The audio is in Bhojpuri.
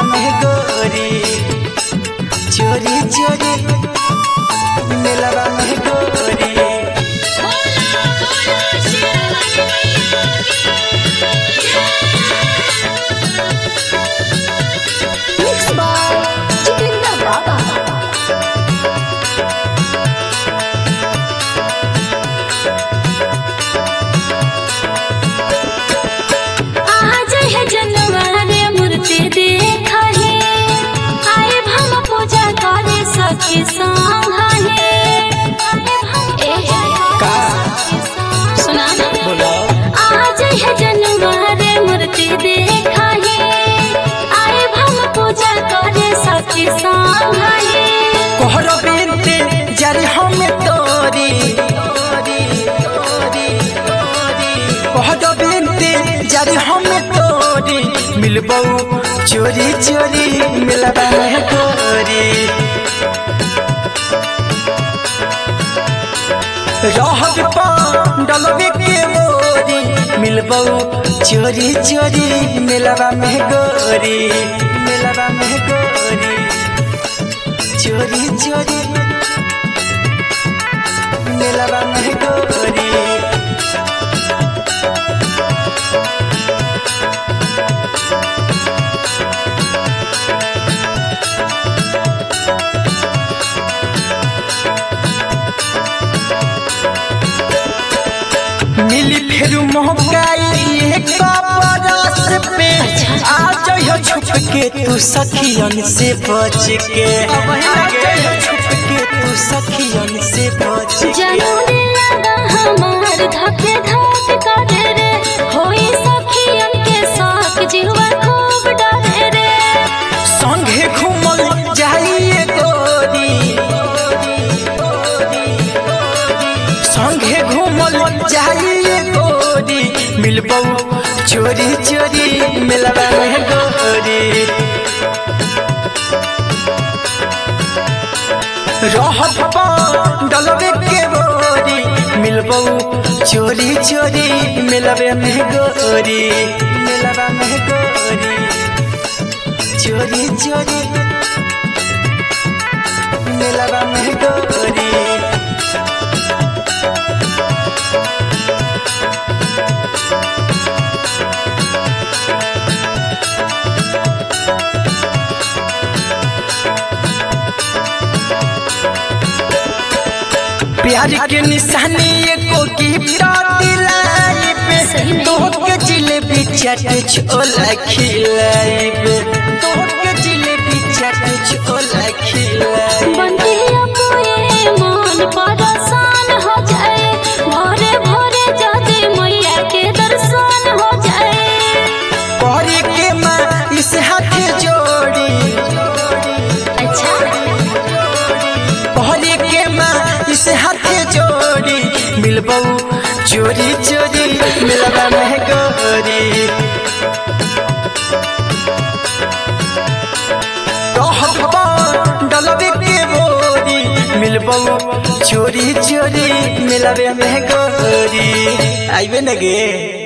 में गोरी चोरी चोरी मिलवा में गोरी। Mixed by Jitendra Baba. आज है जनवारे मूर्ति देखा है, आए हम पूजा करे सखी संग सुना बोलो आज है जनवारे मूर्ति देखा है, आए हम पूजा करे सखी संग कोहरो बिनते जरी हम तोरी कोहरो बिनते जरी हम तोरी मिलबो चोरी चोरी मिलवा में गोरी। रहब पांडलवे के मोरी मिलबो चोरी चोरी मिलवा में गोरी मिलवा में गोरी चोरी चोरी मिलवा में गोरी। मिली फिर मोहकाई एक बरस पे आ जाइयो छुप के तू सखियन से बच के आ जाइयो छुप के तू सखियन से बच के। जनूरी लगा हमार धके धक करे रे, होई सखियन के साथ जीवा खूब डरे रे। संगे घूमल जाइए गोरी संगे घूमल जाइए गोरी मिलबो चोरी चोरी मिलवा में गोरी। रहब पांडलवे के गोरी मिलबो चोरी चोरी मिलवे में गोरी मिलवा में गोरी चोरी चोरी मिलवा में गोरी। प्यार के निशानी एको गिफ्ट दिलाई पे तोहके जिलेबी चाट छोला खिलाई तोहके जिलेबी चाट छोला खिलाई। बंदिया पुए मन परेशान हो जाए, भोरे भोरे जदी मैया के दर्शन हो जाए। परी के माँ इस हाथ जोड़ी अच्छा परी के माँ इस हाथ जोड़ी मिलबो चोरी चोरी मिलवा में गोरी। रहब पांडलवे के बोरी मिलबो चोरी चोरी मिलवे में गोरी। आइबे न गे।